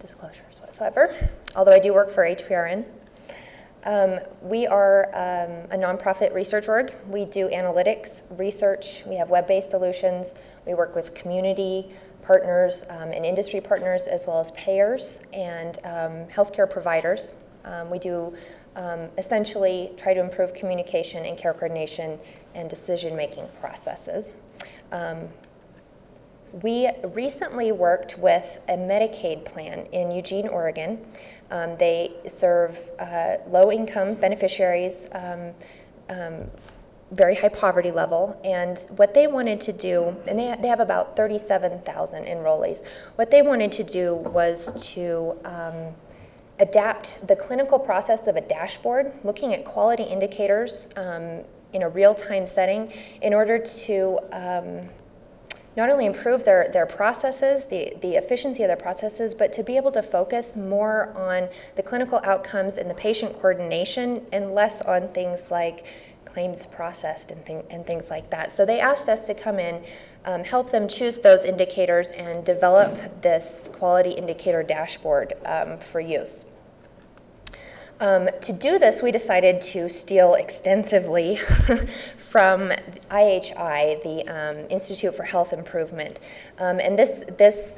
disclosures whatsoever, although I do work for HPRN. We are a nonprofit research org. We do analytics, research. We have web-based solutions. We work with community partners and industry partners, as well as payers and healthcare providers. We do essentially try to improve communication and care coordination and decision-making processes. We recently worked with a Medicaid plan in Eugene, Oregon. They serve low-income beneficiaries, very high poverty level, and what they wanted to do, and they have about 37,000 enrollees. What they wanted to do was to adapt the clinical process of a dashboard, looking at quality indicators in a real-time setting in order to not only improve their processes, the efficiency of their processes, but to be able to focus more on the clinical outcomes and the patient coordination and less on things like claims processed and things like that. So they asked us to come in, help them choose those indicators and develop this quality indicator dashboard for use. To do this, we decided to steal extensively from IHI, the Institute for Health Improvement. And this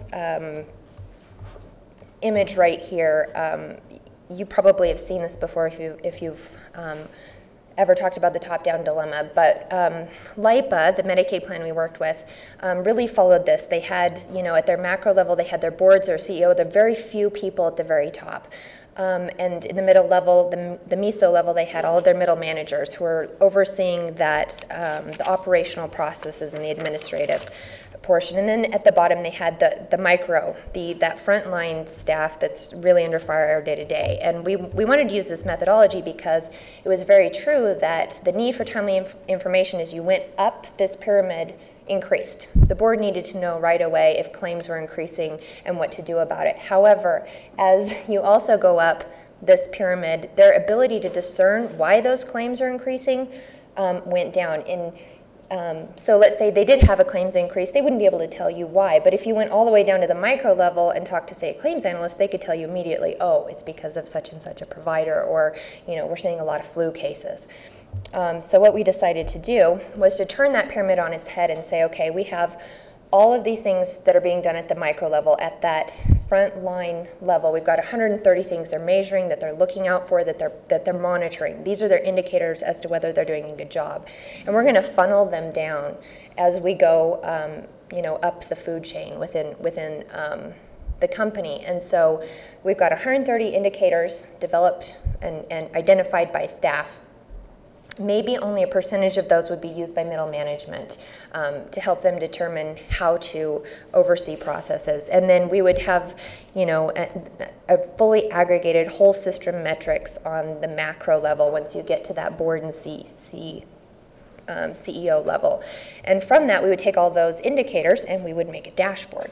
image right here, you probably have seen this before if you've ever talked about the top-down dilemma, but LIPA, the Medicaid plan we worked with, really followed this. They had, at their macro level, they had their boards, their CEO, the very few people at the very top. And in the middle level, the MISO level, they had all of their middle managers who were overseeing that, the operational processes and the administrative portion. And then at the bottom, they had the micro, that frontline staff that's really under fire day to day. And we wanted to use this methodology because it was very true that the need for timely information as you went up this pyramid increased. The board needed to know right away if claims were increasing and what to do about it. However, as you also go up this pyramid, their ability to discern why those claims are increasing went down. So let's say they did have a claims increase, they wouldn't be able to tell you why. But if you went all the way down to the micro level and talked to, say, a claims analyst, they could tell you immediately, oh, it's because of such and such a provider, or we're seeing a lot of flu cases. So what we decided to do was to turn that pyramid on its head and say, okay, we have all of these things that are being done at the micro level, at that front line level. We've got 130 things they're measuring, that they're looking out for, that they're monitoring. These are their indicators as to whether they're doing a good job. And we're going to funnel them down as we go, up the food chain within the company. And so we've got 130 indicators developed and identified by staff. Maybe only a percentage of those would be used by middle management to help them determine how to oversee processes. And then we would have, a fully aggregated whole system metrics on the macro level once you get to that board and CEO level. And from that, we would take all those indicators and we would make a dashboard.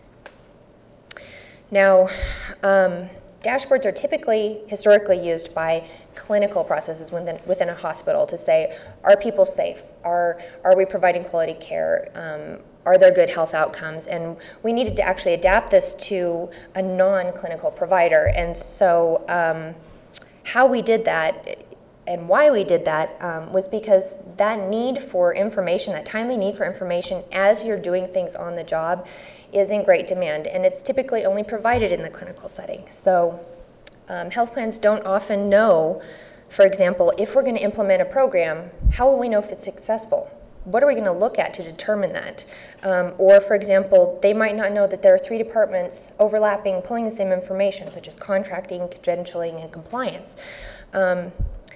Now, dashboards are typically, historically used by clinical processes within a hospital to say, are people safe? Are we providing quality care? Are there good health outcomes? And we needed to actually adapt this to a non-clinical provider. And so how we did that and why we did that was because that need for information, that timely need for information as you're doing things on the job is in great demand, and it's typically only provided in the clinical setting. So health plans don't often know, for example, if we're going to implement a program, how will we know if it's successful? What are we going to look at to determine that? Or, for example, they might not know that there are 3 departments overlapping, pulling the same information, such as contracting, credentialing, and compliance. And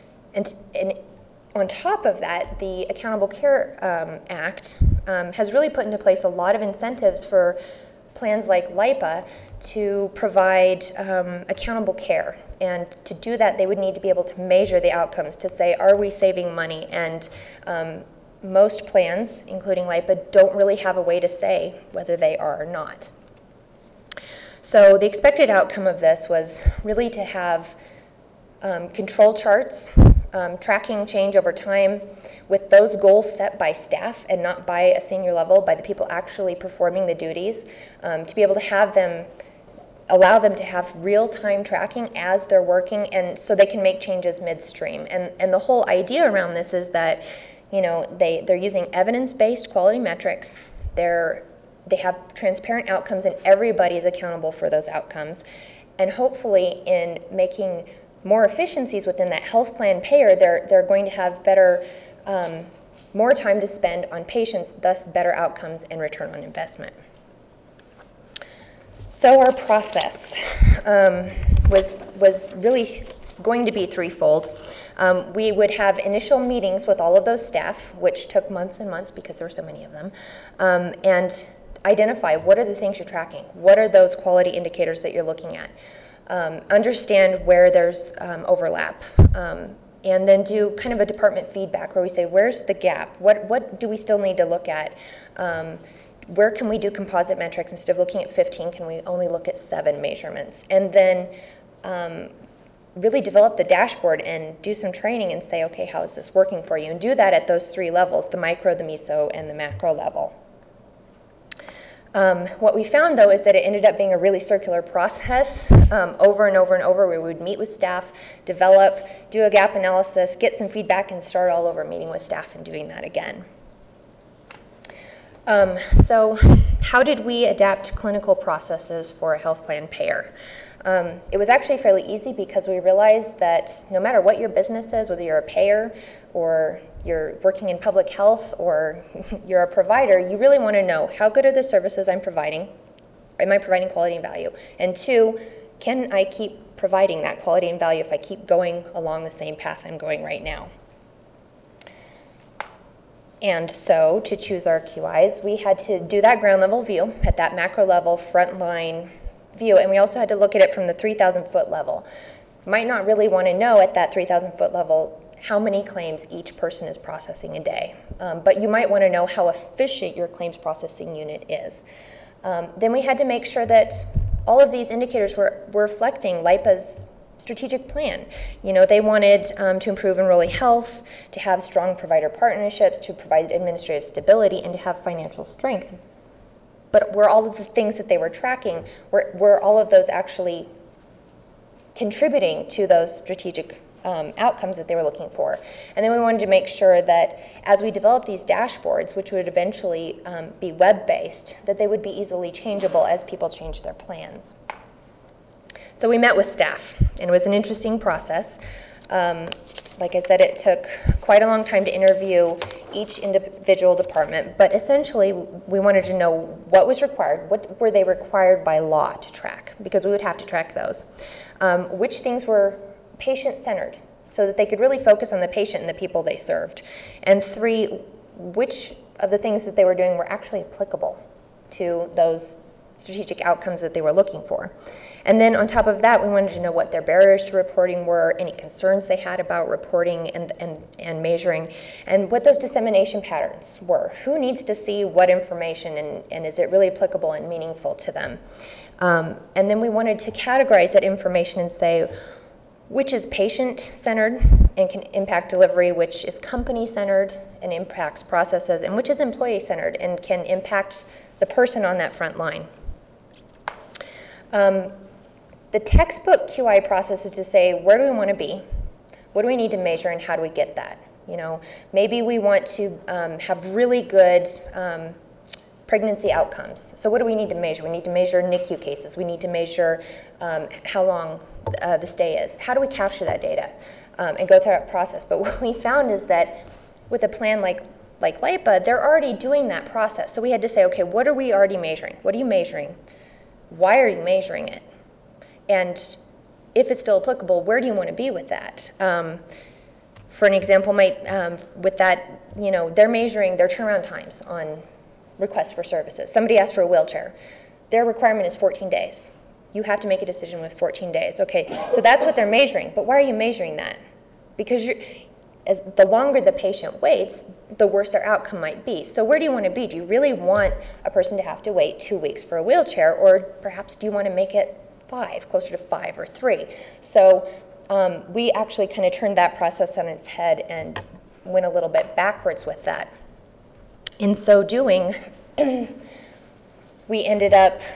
on top of that, the Accountable Care Act has really put into place a lot of incentives for plans like LIPA to provide accountable care. And to do that, they would need to be able to measure the outcomes to say, are we saving money? And most plans, including LIPA, don't really have a way to say whether they are or not. So the expected outcome of this was really to have control charts, tracking change over time with those goals set by staff and not by a senior level, by the people actually performing the duties, to be able to have them allow them to have real-time tracking as they're working, and so they can make changes midstream. And the whole idea around this is that, you know, they're using evidence-based quality metrics. They have transparent outcomes, and everybody is accountable for those outcomes. And hopefully, in making more efficiencies within that health plan payer, they're going to have better, more time to spend on patients, thus better outcomes and return on investment. So our process was really going to be threefold. We would have initial meetings with all of those staff, which took months and months because there were so many of them, and identify what are the things you're tracking, what are those quality indicators that you're looking at, understand where there's overlap, and then do kind of a department feedback where we say, where's the gap? What do we still need to look at? Where can we do composite metrics? Instead of looking at 15, can we only look at 7 measurements? And then really develop the dashboard and do some training and say, okay, how is this working for you? And do that at those 3 levels, the micro, the meso, and the macro level. What we found, though, is that it ended up being a really circular process over and over and over, where we would meet with staff, develop, do a gap analysis, get some feedback, and start all over meeting with staff and doing that again. So how did we adapt clinical processes for a health plan payer? It was actually fairly easy because we realized that no matter what your business is, whether you're a payer or you're working in public health or you're a provider, you really want to know, how good are the services I'm providing? Am I providing quality and value? And 2, can I keep providing that quality and value if I keep going along the same path I'm going right now? And so to choose our QIs, we had to do that ground level view at that macro level, frontline view, and we also had to look at it from the 3,000-foot level. Might not really want to know at that 3,000-foot level how many claims each person is processing a day, but you might want to know how efficient your claims processing unit is. Then we had to make sure that all of these indicators were reflecting LIPA's strategic plan. You know, they wanted to improve enrollee health, to have strong provider partnerships, to provide administrative stability, and to have financial strength. But were all of the things that they were tracking, were all of those actually contributing to those strategic outcomes that they were looking for? And then we wanted to make sure that as we developed these dashboards, which would eventually be web-based, that they would be easily changeable as people changed their plans. So we met with staff, and it was an interesting process. Like I said, it took quite a long time to interview each individual department, but essentially we wanted to know what was required, what were they required by law to track, because we would have to track those. Which things were patient-centered, so that they could really focus on the patient and the people they served. And 3, which of the things that they were doing were actually applicable to those strategic outcomes that they were looking for. And then on top of that, we wanted to know what their barriers to reporting were, any concerns they had about reporting and measuring, and what those dissemination patterns were. Who needs to see what information, and is it really applicable and meaningful to them? And then we wanted to categorize that information and say, which is patient-centered and can impact delivery, which is company-centered and impacts processes, and which is employee-centered and can impact the person on that front line. The textbook QI process is to say, where do we want to be? What do we need to measure, and how do we get that? You know, maybe we want to have really good pregnancy outcomes. So what do we need to measure? We need to measure NICU cases. We need to measure how long the stay is. How do we capture that data and go through that process? But what we found is that with a plan like LIPA, they're already doing that process. So we had to say, okay, what are we already measuring? What are you measuring? Why are you measuring it? And if it's still applicable, where do you want to be with that? For an example, with that, you know, they're measuring their turnaround times on requests for services. Somebody asked for a wheelchair. Their requirement is 14 days. You have to make a decision with 14 days. Okay, so that's what they're measuring. But why are you measuring that? Because the longer the patient waits, the worse their outcome might be. So where do you want to be? Do you really want a person to have to wait 2 weeks for a wheelchair, or perhaps do you want to make it 5, closer to 5 or 3? So we actually kind of turned that process on its head and went a little bit backwards with that. In so doing, we ended up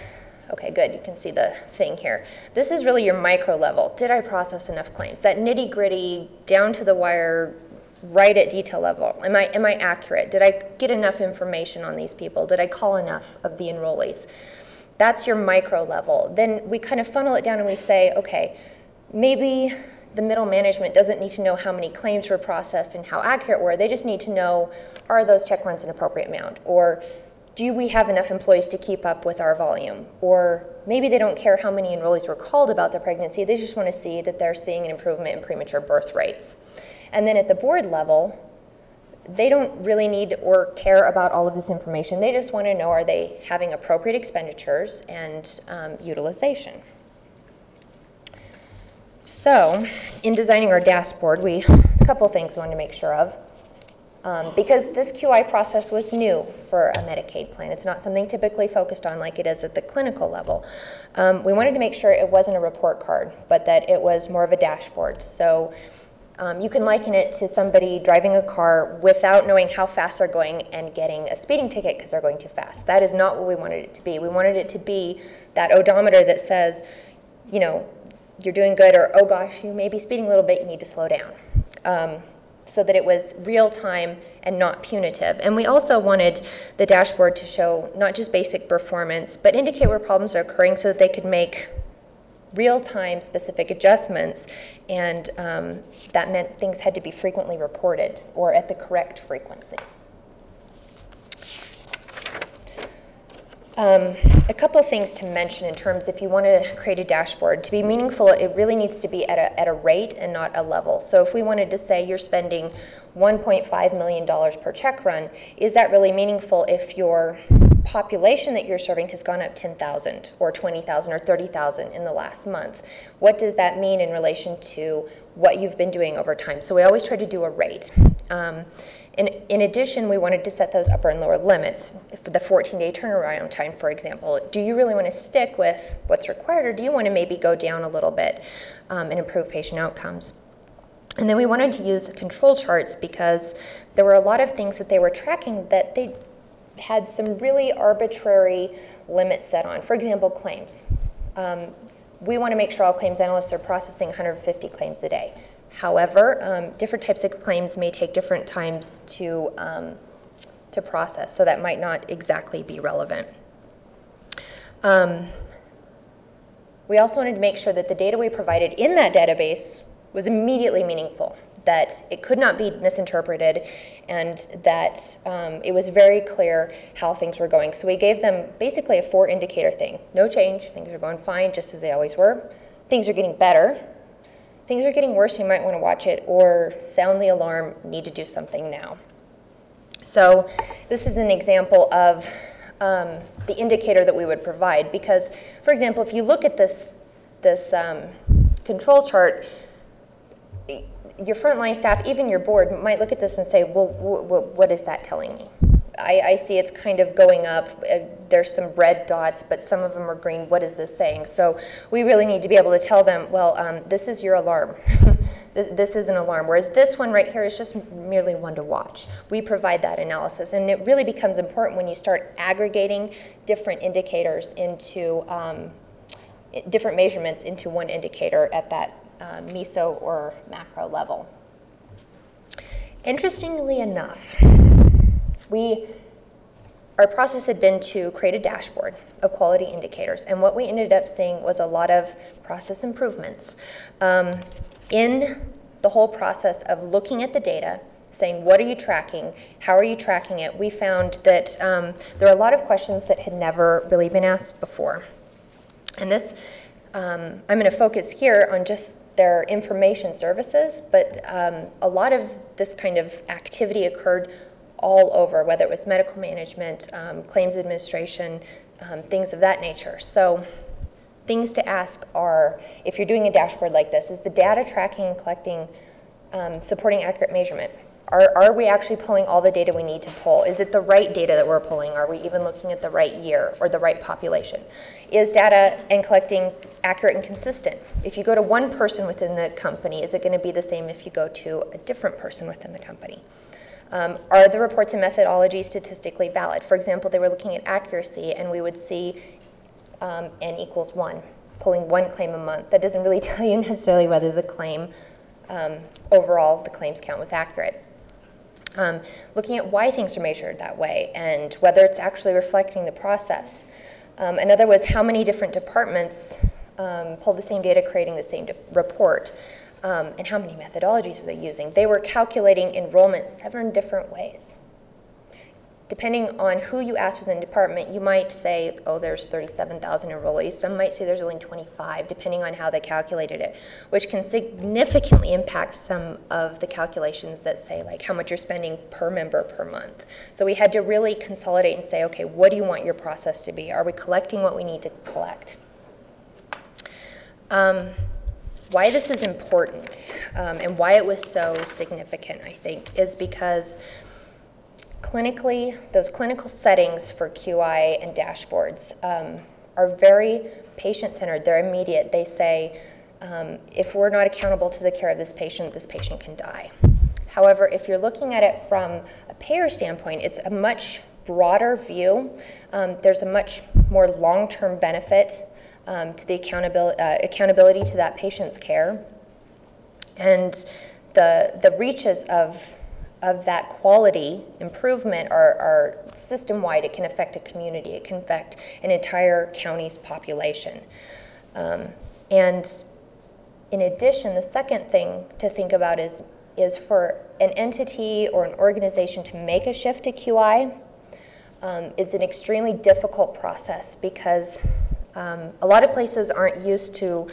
Okay, good, you can see the thing here. This is really your micro level. Did I process enough claims? That nitty gritty, down to the wire, right at detail level. Am I accurate? Did I get enough information on these people? Did I call enough of the enrollees? That's your micro level. Then we kind of funnel it down and we say, okay, maybe the middle management doesn't need to know how many claims were processed and how accurate were. They just need to know, are those check runs an appropriate amount? Or do we have enough employees to keep up with our volume? Or maybe they don't care how many enrollees were called about the pregnancy. They just want to see that they're seeing an improvement in premature birth rates. And then at the board level, they don't really need or care about all of this information. They just want to know, are they having appropriate expenditures and utilization? So in designing our dashboard, a couple things we wanted to make sure of. Because this QI process was new for a Medicaid plan. It's not something typically focused on like it is at the clinical level. We wanted to make sure it wasn't a report card, but that it was more of a dashboard. So you can liken it to somebody driving a car without knowing how fast they're going and getting a speeding ticket because they're going too fast. That is not what we wanted it to be. We wanted it to be that odometer that says, you know, you're doing good, or oh gosh, you may be speeding a little bit, you need to slow down. So that it was real time and not punitive. And we also wanted the dashboard to show not just basic performance, but indicate where problems are occurring so that they could make real-time specific adjustments, and that meant things had to be frequently reported or at the correct frequency. A couple of things to mention in terms, if you want to create a dashboard, to be meaningful, it really needs to be at a rate and not a level. So if we wanted to say you're spending $1.5 million per check run, is that really meaningful if your population that you're serving has gone up 10,000 or 20,000 or 30,000 in the last month? What does that mean in relation to what you've been doing over time? So we always try to do a rate. In addition, we wanted to set those upper and lower limits. For the 14-day turnaround time, for example, do you really want to stick with what's required, or do you want to maybe go down a little bit and improve patient outcomes? And then we wanted to use control charts because there were a lot of things that they were tracking that they had some really arbitrary limits set on. For example, claims. We want to make sure all claims analysts are processing 150 claims a day. However, different types of claims may take different times to process, so that might not exactly be relevant. We also wanted to make sure that the data we provided in that database was immediately meaningful, that it could not be misinterpreted, and that it was very clear how things were going. So we gave them basically a 4-indicator thing. No change, things are going fine just as they always were. Things are getting better. Things are getting worse, you might want to watch it, or sound the alarm, need to do something now. So this is an example of the indicator that we would provide, because, for example, if you look at this control chart, your frontline staff, even your board, might look at this and say, well, what is that telling me? I see it's kind of going up. There's some red dots, but some of them are green. What is this saying? So we really need to be able to tell them, well, this is your alarm. This is an alarm, whereas this one right here is just merely one to watch. We provide that analysis, and it really becomes important when you start aggregating different indicators into different measurements into one indicator at that meso or macro level. Interestingly enough, our process had been to create a dashboard of quality indicators, and what we ended up seeing was a lot of process improvements. In the whole process of looking at the data, saying, what are you tracking? How are you tracking it? We found that there are a lot of questions that had never really been asked before. And this, I'm going to focus here on just their information services, but a lot of this kind of activity occurred all over, whether it was medical management, claims administration, things of that nature. So things to ask are, if you're doing a dashboard like this, is the data tracking and collecting supporting accurate measurement? Are we actually pulling all the data we need to pull? Is it the right data that we're pulling? Are we even looking at the right year or the right population? Is data and collecting accurate and consistent? If you go to one person within the company, is it going to be the same if you go to a different person within the company? Are the reports and methodology statistically valid? For example, they were looking at accuracy, and we would see N equals 1, pulling one claim a month. That doesn't really tell you necessarily whether the claim, overall, the claims count was accurate. Looking at why things are measured that way and whether it's actually reflecting the process. Another was how many different departments pull the same data, creating the same report, and how many methodologies are they using. They were calculating enrollment 7 different ways. Depending on who you ask within the department, you might say, oh, there's 37,000 enrollees. Some might say there's only 25, depending on how they calculated it, which can significantly impact some of the calculations that say, like, how much you're spending per member per month. So we had to really consolidate and say, okay, what do you want your process to be? Are we collecting what we need to collect? Why this is important and why it was so significant, I think, is because clinically, those clinical settings for QI and dashboards are very patient-centered. They're immediate. They say, if we're not accountable to the care of this patient can die. However, if you're looking at it from a payer standpoint, it's a much broader view. There's a much more long-term benefit to the accountability to that patient's care. And the reaches of that quality improvement are system-wide. It can affect a community. It can affect an entire county's population. And in addition, the second thing to think about is for an entity or an organization to make a shift to QI is an extremely difficult process because a lot of places aren't used to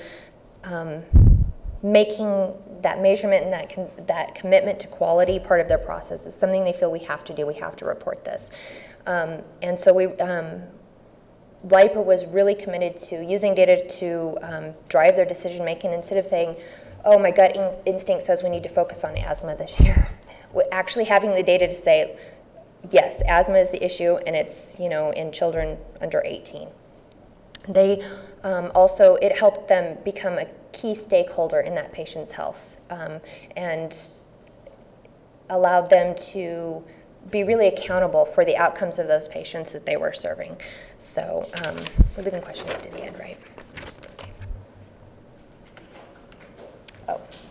making that measurement and that commitment to quality part of their process. It's something they feel we have to do. We have to report this. And so LIPA was really committed to using data to drive their decision making instead of saying, oh, my gut instinct says we need to focus on asthma this year. Actually having the data to say, yes, asthma is the issue, and it's, you know, in children under 18. They also, it helped them become a key stakeholder in that patient's health and allowed them to be really accountable for the outcomes of those patients that they were serving. So we're leaving questions to the end, right? Okay. Oh.